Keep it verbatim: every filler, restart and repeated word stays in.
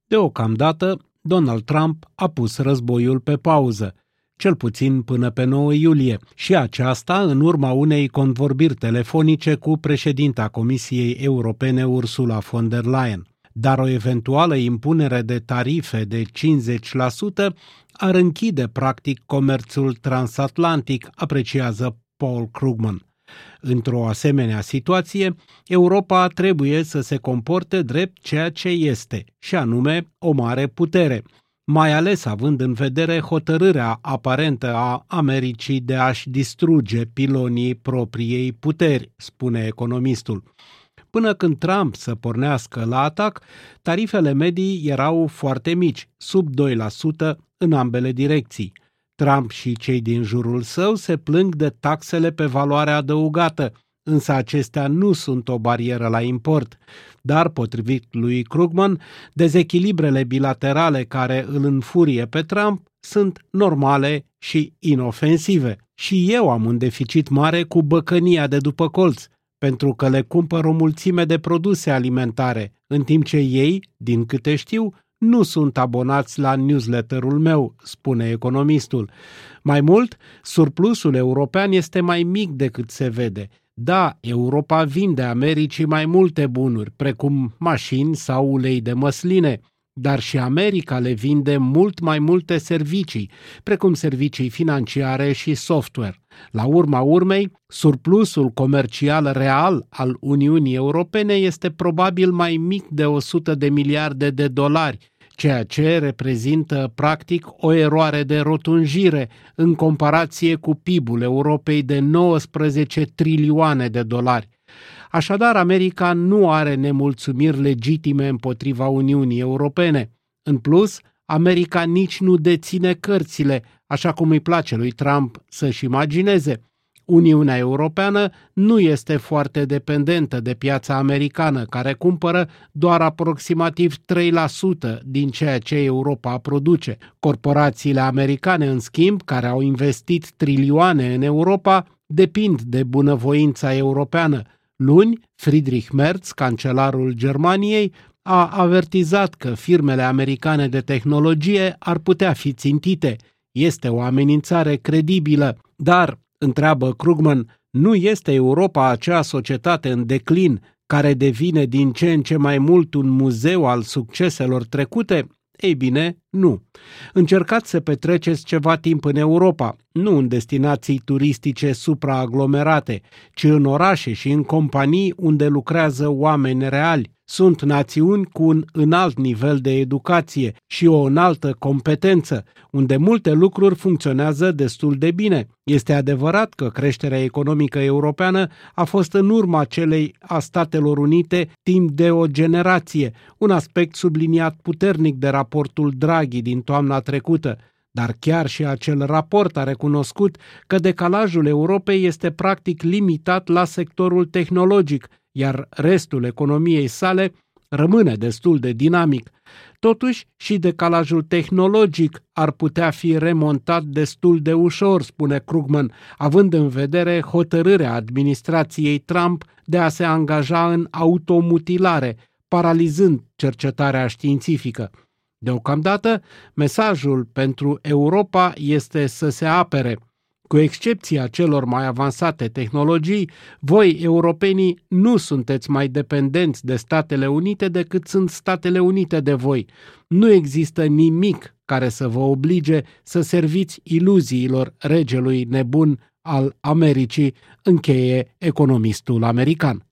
Deocamdată, Donald Trump a pus războiul pe pauză, cel puțin până pe nouă iulie, și aceasta în urma unei convorbiri telefonice cu președinta Comisiei Europene Ursula von der Leyen. Dar o eventuală impunere de tarife de cincizeci la sută ar închide practic comerțul transatlantic, apreciază Paul Krugman. Într-o asemenea situație, Europa trebuie să se comporte drept ceea ce este, și anume o mare putere, mai ales având în vedere hotărârea aparentă a Americii de a-și distruge pilonii propriei puteri, spune economistul. Până când Trump să pornească la atac, tarifele medii erau foarte mici, sub doi la sută în ambele direcții. Trump și cei din jurul său se plâng de taxele pe valoare adăugată, însă acestea nu sunt o barieră la import. Dar, potrivit lui Krugman, dezechilibrele bilaterale care îl înfurie pe Trump sunt normale și inofensive. Și eu am un deficit mare cu băcănia de după colț, pentru că le cumpăr o mulțime de produse alimentare, în timp ce ei, din câte știu, nu sunt abonați la newsletterul meu, spune economistul. Mai mult, surplusul european este mai mic decât se vede. Da, Europa vinde Americii mai multe bunuri, precum mașini sau ulei de măsline, dar și America le vinde mult mai multe servicii, precum servicii financiare și software. La urma urmei, surplusul comercial real al Uniunii Europene este probabil mai mic de o sută de miliarde de dolari, ceea ce reprezintă practic o eroare de rotunjire în comparație cu P I B-ul Europei de nouăsprezece trilioane de dolari. Așadar, America nu are nemulțumiri legitime împotriva Uniunii Europene. În plus, America nici nu deține cărțile, așa cum îi place lui Trump să-și imagineze. Uniunea Europeană nu este foarte dependentă de piața americană, care cumpără doar aproximativ trei la sută din ceea ce Europa produce. Corporațiile americane, în schimb, care au investit trilioane în Europa, depind de bunăvoința europeană. Luni, Friedrich Merz, cancelarul Germaniei, a avertizat că firmele americane de tehnologie ar putea fi țintite. Este o amenințare credibilă, dar, întreabă Krugman, nu este Europa acea societate în declin care devine din ce în ce mai mult un muzeu al succeselor trecute? Ei bine, nu. Încercați să petreceți ceva timp în Europa, nu în destinații turistice supraaglomerate, ci în orașe și în companii unde lucrează oameni reali. Sunt națiuni cu un înalt nivel de educație și o înaltă competență, unde multe lucruri funcționează destul de bine. Este adevărat că creșterea economică europeană a fost în urma celei a Statelor Unite timp de o generație, un aspect subliniat puternic de raportul Draghi din toamna trecută. Dar chiar și acel raport a recunoscut că decalajul Europei este practic limitat la sectorul tehnologic, iar restul economiei sale rămâne destul de dinamic. Totuși, și decalajul tehnologic ar putea fi remontat destul de ușor, spune Krugman, având în vedere hotărârea administrației Trump de a se angaja în automutilare, paralizând cercetarea științifică. Deocamdată, mesajul pentru Europa este să se apere. Cu excepția celor mai avansate tehnologii, voi, europenii, nu sunteți mai dependenți de Statele Unite decât sunt Statele Unite de voi. Nu există nimic care să vă oblige să serviți iluziilor regelui nebun al Americii, încheie economistul american.